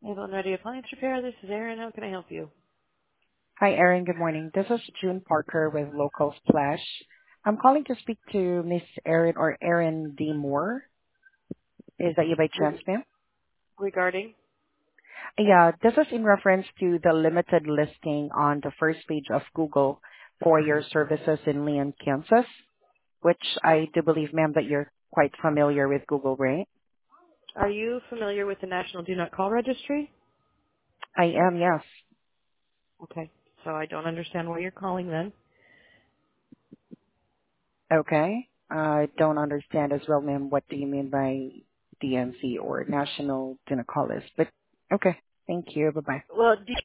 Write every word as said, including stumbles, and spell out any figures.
Avon Ready Appliance Repair. This is Erin. How can I help you? Hi, Erin. Good morning. This is June Parker with Local Splash. I'm calling to speak to Miss Erin or Erin D. Moore. Is that you by chance, Re- ma'am? regarding? Yeah, this is in reference to the limited listing on the first page of Google for your services in Leon, Kansas, which I do believe, ma'am, that you're quite familiar with Google, right? Are you familiar with the National Do Not Call Registry? I am, yes. Okay. So I don't understand why you're calling then. Okay. I don't understand as well, ma'am, what do you mean by D N C or National Gynecologist, but okay. Thank you. Bye-bye. Well, do